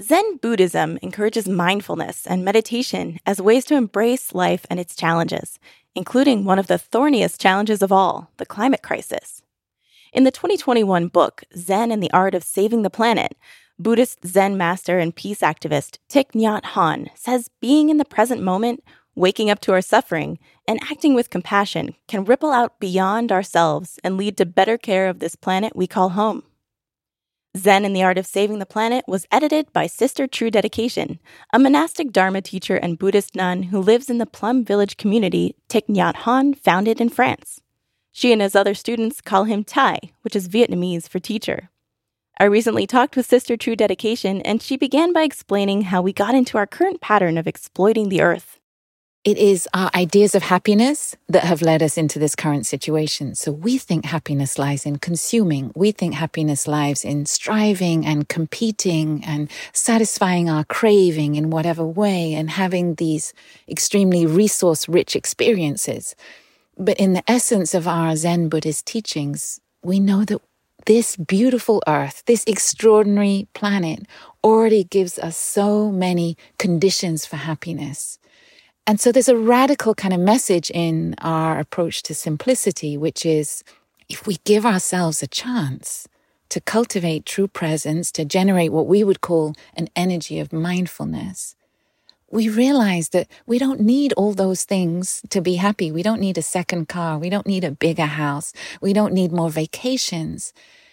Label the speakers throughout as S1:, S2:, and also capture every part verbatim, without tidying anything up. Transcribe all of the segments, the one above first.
S1: Zen Buddhism encourages mindfulness and meditation as ways to embrace life and its challenges, including one of the thorniest challenges of all, the climate crisis. In the twenty twenty-one book, Zen and the Art of Saving the Planet, Buddhist Zen master and peace activist Thich Nhat Hanh says being in the present moment, waking up to our suffering, and acting with compassion can ripple out beyond ourselves and lead to better care of this planet we call home. Zen and the Art of Saving the Planet was edited by Sister True Dedication, a monastic Dharma teacher and Buddhist nun who lives in the Plum Village community Thich Nhat Hanh founded in France. She and his other students call him Thai, which is Vietnamese for teacher. I recently talked with Sister True Dedication, and she began by explaining how we got into our current pattern of exploiting the earth.
S2: It is our ideas of happiness that have led us into this current situation. So we think happiness lies in consuming. We think happiness lies in striving and competing and satisfying our craving in whatever way and having these extremely resource-rich experiences. But in the essence of our Zen Buddhist teachings, we know that this beautiful earth, this extraordinary planet, already gives us so many conditions for happiness. And so there's a radical kind of message in our approach to simplicity, which is if we give ourselves a chance to cultivate true presence, to generate what we would call an energy of mindfulness, we realize that we don't need all those things to be happy. We don't need a second car. We don't need a bigger house. We don't need more vacations.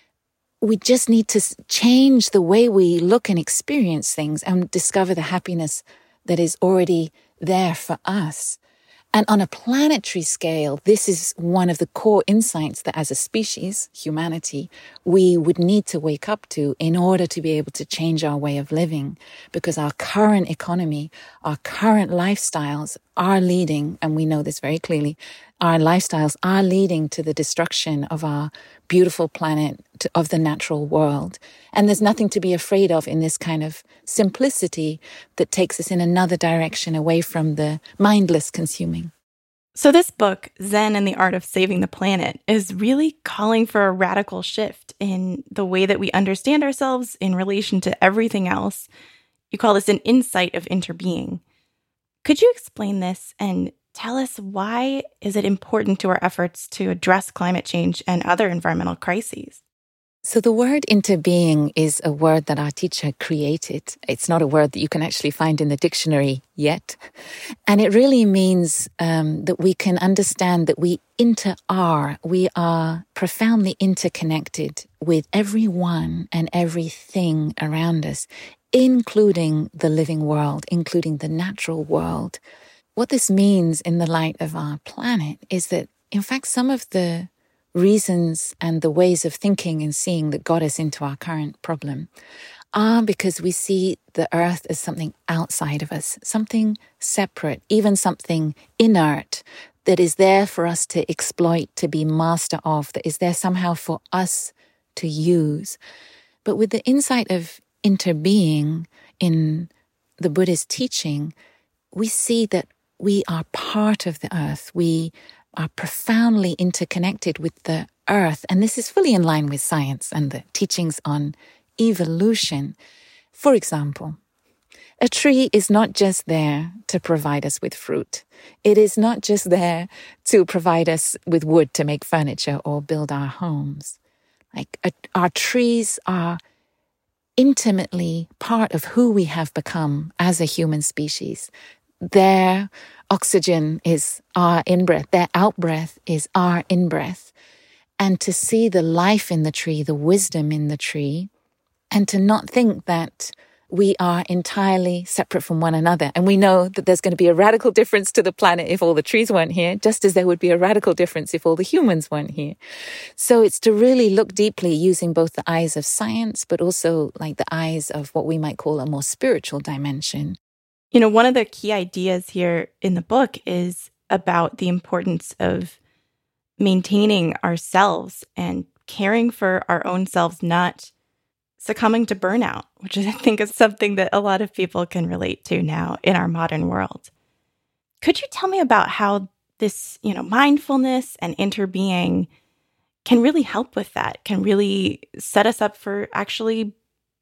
S2: We just need to change the way we look and experience things and discover the happiness that is already there for us. And on a planetary scale, this is one of the core insights that as a species, humanity, we would need to wake up to in order to be able to change our way of living. Because our current economy, our current lifestyles are leading, and we know this very clearly, our lifestyles are leading to the destruction of our beautiful planet, to, of the natural world. And there's nothing to be afraid of in this kind of simplicity that takes us in another direction away from the mindless consuming.
S1: So this book, Zen and the Art of Saving the Planet, is really calling for a radical shift in the way that we understand ourselves in relation to everything else. You call this an insight of interbeing. Could you explain this and tell us why is it important to our efforts to address climate change and other environmental crises?
S2: So the word interbeing is a word that our teacher created. It's not a word that you can actually find in the dictionary yet. And it really means um, that we can understand that we inter-are. We are profoundly interconnected with everyone and everything around us, including the living world, including the natural world. What this means in the light of our planet is that, in fact, some of the reasons and the ways of thinking and seeing that got us into our current problem are because we see the earth as something outside of us, something separate, even something inert that is there for us to exploit, to be master of, that is there somehow for us to use. But with the insight of interbeing in the Buddhist teaching, we see that we are part of the earth. We are profoundly interconnected with the earth. And this is fully in line with science and the teachings on evolution. For example, a tree is not just there to provide us with fruit. It is not just there to provide us with wood to make furniture or build our homes. Like a, our trees are intimately part of who we have become as a human species. Their oxygen is our in-breath. Their out-breath is our in-breath. And to see the life in the tree, the wisdom in the tree, and to not think that we are entirely separate from one another. And we know that there's going to be a radical difference to the planet if all the trees weren't here, just as there would be a radical difference if all the humans weren't here. So it's to really look deeply using both the eyes of science, but also like the eyes of what we might call a more spiritual dimension.
S1: You know, one of the key ideas here in the book is about the importance of maintaining ourselves and caring for our own selves, not succumbing to burnout, which I think is something that a lot of people can relate to now in our modern world. Could you tell me about how this, you know, mindfulness and interbeing can really help with that, can really set us up for actually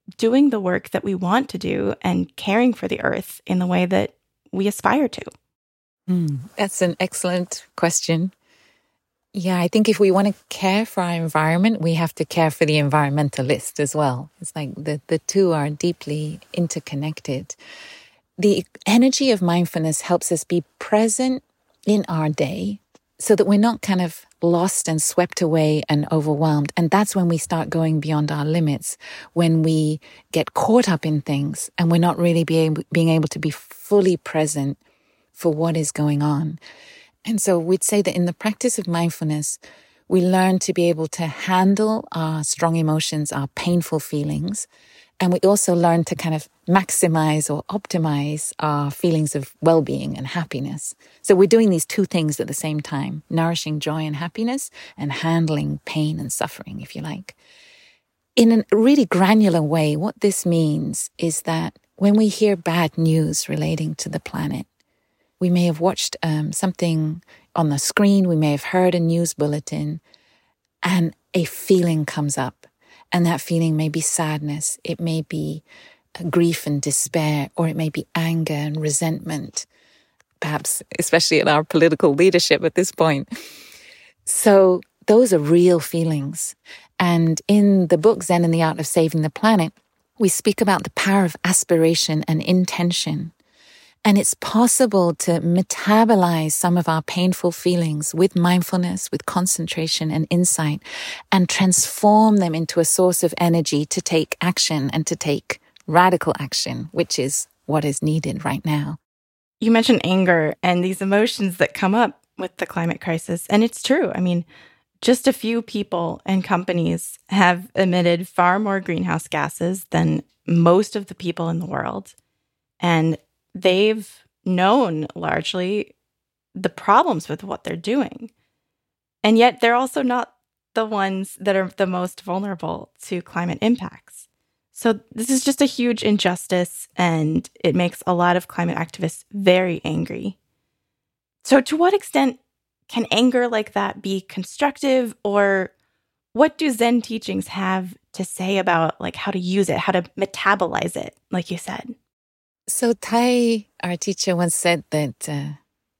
S1: doing the work that we want to do and caring for the earth in the way that we aspire to?
S2: Mm, that's an excellent question. Yeah, I think if we want to care for our environment, we have to care for the environmentalist as well. It's like the, the two are deeply interconnected. The energy of mindfulness helps us be present in our day so that we're not kind of lost and swept away and overwhelmed. And that's when we start going beyond our limits, when we get caught up in things and we're not really be able, being able to be fully present for what is going on. And so we'd say that in the practice of mindfulness, we learn to be able to handle our strong emotions, our painful feelings. And we also learn to kind of maximize or optimize our feelings of well-being and happiness. So we're doing these two things at the same time, nourishing joy and happiness and handling pain and suffering, if you like. In a really granular way, what this means is that when we hear bad news relating to the planet, we may have watched um, something on the screen, we may have heard a news bulletin, and a feeling comes up. And that feeling may be sadness, it may be grief and despair, or it may be anger and resentment, perhaps especially at our political leadership at this point. So those are real feelings. And in the book, Zen and the Art of Saving the Planet, we speak about the power of aspiration and intention. And it's possible to metabolize some of our painful feelings with mindfulness, with concentration and insight, and transform them into a source of energy to take action and to take radical action, which is what is needed right now.
S1: You mentioned anger and these emotions that come up with the climate crisis. And it's true. I mean, just a few people and companies have emitted far more greenhouse gases than most of the people in the world. And they've known largely the problems with what they're doing. And yet they're also not the ones that are the most vulnerable to climate impacts. So this is just a huge injustice, and it makes a lot of climate activists very angry. So to what extent can anger like that be constructive, or what do Zen teachings have to say about like how to use it, how to metabolize it, like you said?
S2: So Tai, our teacher, once said that uh,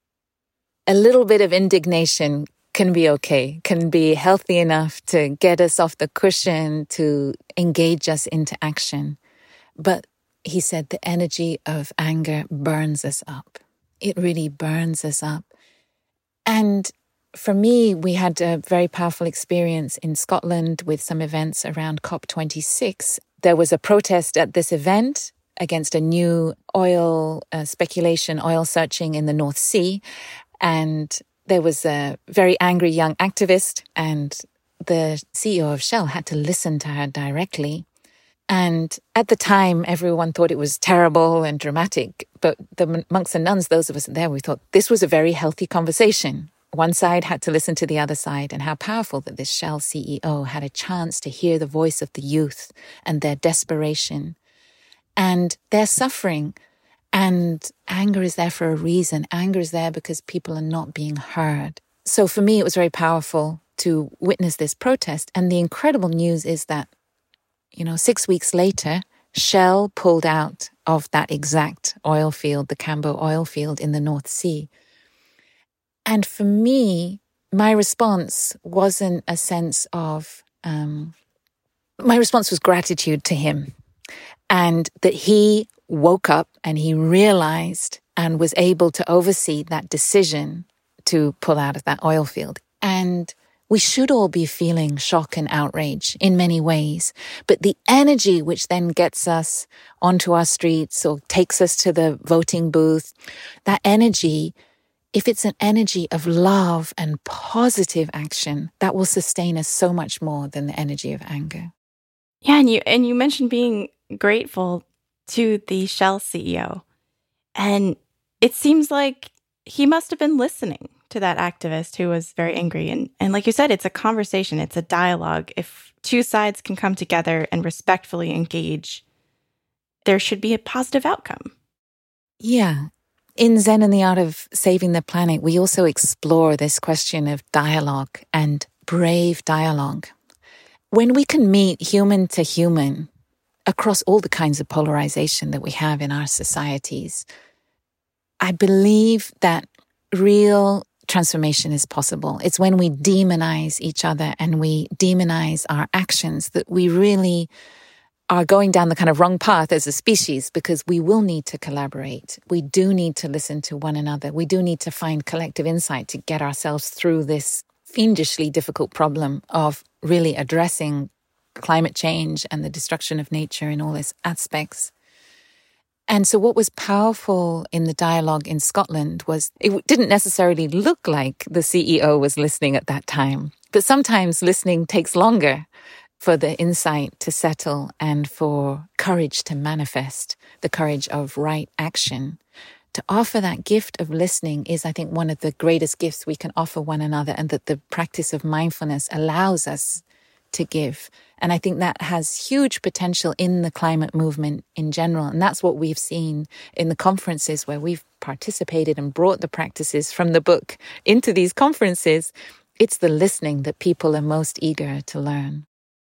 S2: a little bit of indignation can be okay, can be healthy enough to get us off the cushion, to engage us into action. But he said the energy of anger burns us up. It really burns us up. And for me, we had a very powerful experience in Scotland with some events around COP twenty-six. There was a protest at this event against a new oil uh, speculation, oil searching in the North Sea. And there was a very angry young activist, and the C E O of Shell had to listen to her directly. And at the time, everyone thought it was terrible and dramatic. But the monks and nuns, those of us there, we thought this was a very healthy conversation. One side had to listen to the other side, and how powerful that this Shell C E O had a chance to hear the voice of the youth and their desperation and their suffering. And anger is there for a reason. Anger is there because people are not being heard. So for me, it was very powerful to witness this protest. And the incredible news is that, you know, six weeks later, Shell pulled out of that exact oil field, the Cambo oil field in the North Sea. And for me, my response wasn't a sense of, um, my response was gratitude to him. And that he woke up and he realized and was able to oversee that decision to pull out of that oil field. And we should all be feeling shock and outrage in many ways. But the energy which then gets us onto our streets or takes us to the voting booth, that energy, if it's an energy of love and positive action, that will sustain us so much more than the energy of anger.
S1: Yeah, and you and you mentioned being grateful to the Shell C E O. And it seems like he must have been listening to that activist who was very angry. And, and like you said, it's a conversation, it's a dialogue. If two sides can come together and respectfully engage, there should be a positive outcome.
S2: Yeah. In Zen and the Art of Saving the Planet, we also explore this question of dialogue and brave dialogue. When we can meet human to human, across all the kinds of polarization that we have in our societies. I believe that real transformation is possible. It's when we demonize each other and we demonize our actions that we really are going down the kind of wrong path as a species, because we will need to collaborate. We do need to listen to one another. We do need to find collective insight to get ourselves through this fiendishly difficult problem of really addressing climate change and the destruction of nature in all its aspects. And so what was powerful in the dialogue in Scotland was it didn't necessarily look like the C E O was listening at that time, but sometimes listening takes longer for the insight to settle and for courage to manifest, the courage of right action. To offer that gift of listening is, I think, one of the greatest gifts we can offer one another, and that the practice of mindfulness allows us to give. And I think that has huge potential in the climate movement in general. And that's what we've seen in the conferences where we've participated and brought the practices from the book into these conferences. It's the listening that people are most eager to learn.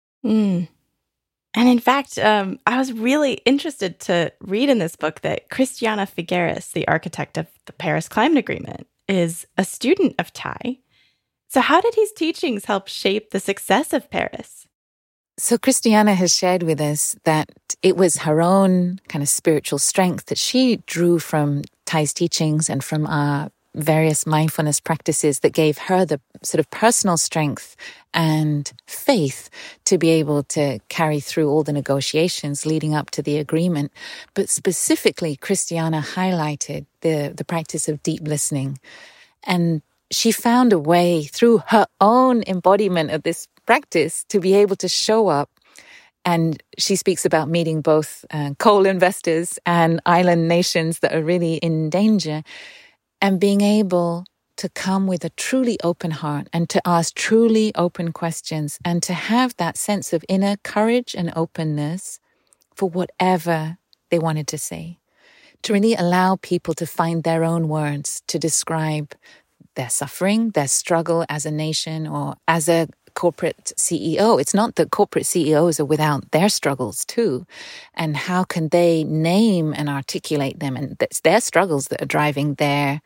S1: Mm. And in fact, um, I was really interested to read in this book that Christiana Figueres, the architect of the Paris Climate Agreement, is a student of Thay. So how did his teachings help shape the success of Paris?
S2: So Christiana has shared with us that it was her own kind of spiritual strength that she drew from Thay's teachings and from our various mindfulness practices that gave her the sort of personal strength and faith to be able to carry through all the negotiations leading up to the agreement. But specifically, Christiana highlighted the, the practice of deep listening. And she found a way through her own embodiment of this practice to be able to show up. And she speaks about meeting both uh, coal investors and island nations that are really in danger, and being able to come with a truly open heart and to ask truly open questions and to have that sense of inner courage and openness for whatever they wanted to say. To really allow people to find their own words to describe their suffering, their struggle as a nation or as a corporate C E O. It's not that corporate C E Os are without their struggles too. And how can they name and articulate them? And it's their struggles that are driving their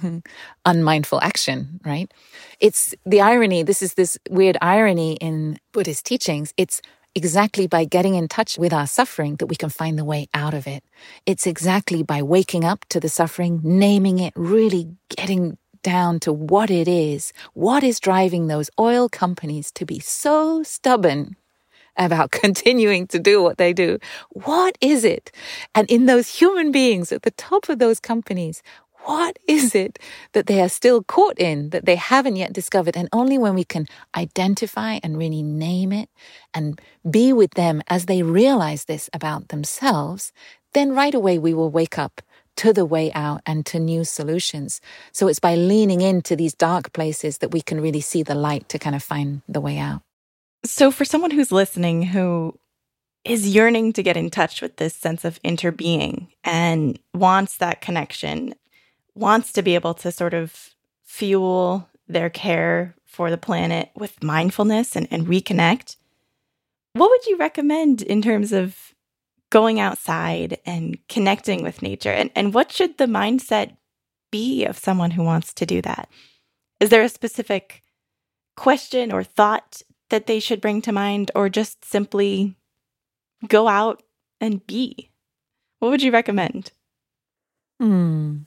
S2: unmindful action, right? It's the irony. This is this weird irony in Buddhist teachings. It's exactly by getting in touch with our suffering that we can find the way out of it. It's exactly by waking up to the suffering, naming it, really getting down to what it is. What is driving those oil companies to be so stubborn about continuing to do what they do? What is it? And in those human beings at the top of those companies, what is it that they are still caught in, that they haven't yet discovered? And only when we can identify and really name it and be with them as they realize this about themselves, then right away we will wake up to the way out and to new solutions. So it's by leaning into these dark places that we can really see the light to kind of find the way out.
S1: So for someone who's listening who is yearning to get in touch with this sense of interbeing and wants that connection, wants to be able to sort of fuel their care for the planet with mindfulness and, and reconnect, what would you recommend in terms of going outside and connecting with nature? And, and what should the mindset be of someone who wants to do that? Is there a specific question or thought that they should bring to mind, or just simply go out and be? What would you recommend?
S2: Hmm.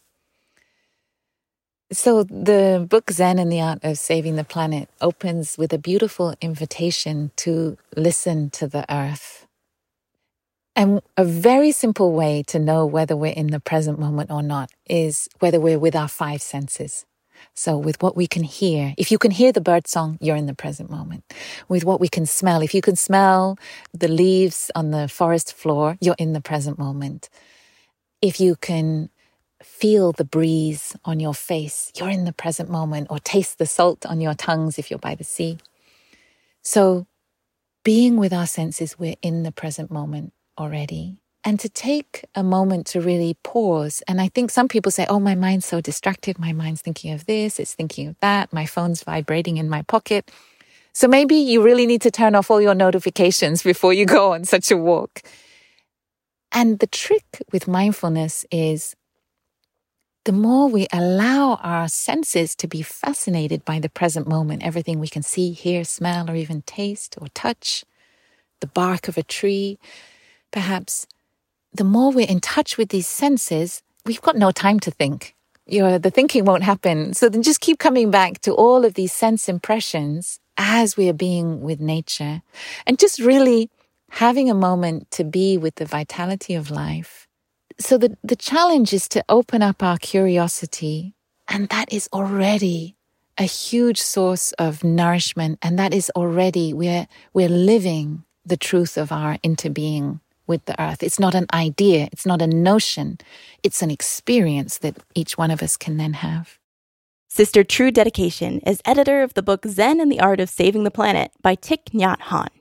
S2: So the book Zen and the Art of Saving the Planet opens with a beautiful invitation to listen to the earth. And a very simple way to know whether we're in the present moment or not is whether we're with our five senses. So with what we can hear, if you can hear the bird song, you're in the present moment. With what we can smell, if you can smell the leaves on the forest floor, you're in the present moment. If you can feel the breeze on your face, you're in the present moment, or taste the salt on your tongues if you're by the sea. So being with our senses, we're in the present moment already. And to take a moment to really pause. And I think some people say, oh, my mind's so distracted. My mind's thinking of this, it's thinking of that. My phone's vibrating in my pocket. So maybe you really need to turn off all your notifications before you go on such a walk. And the trick with mindfulness is the more we allow our senses to be fascinated by the present moment, everything we can see, hear, smell, or even taste or touch, the bark of a tree, perhaps, the more we're in touch with these senses, we've got no time to think. You know, the thinking won't happen. So then just keep coming back to all of these sense impressions as we are being with nature, and just really having a moment to be with the vitality of life. So the, the challenge is to open up our curiosity, and that is already a huge source of nourishment, and that is already, we're, we're living the truth of our interbeing with the earth. It's not an idea, it's not a notion, it's an experience that each one of us can then have.
S1: Sister True Dedication is editor of the book Zen and the Art of Saving the Planet by Thich Nhat Hanh.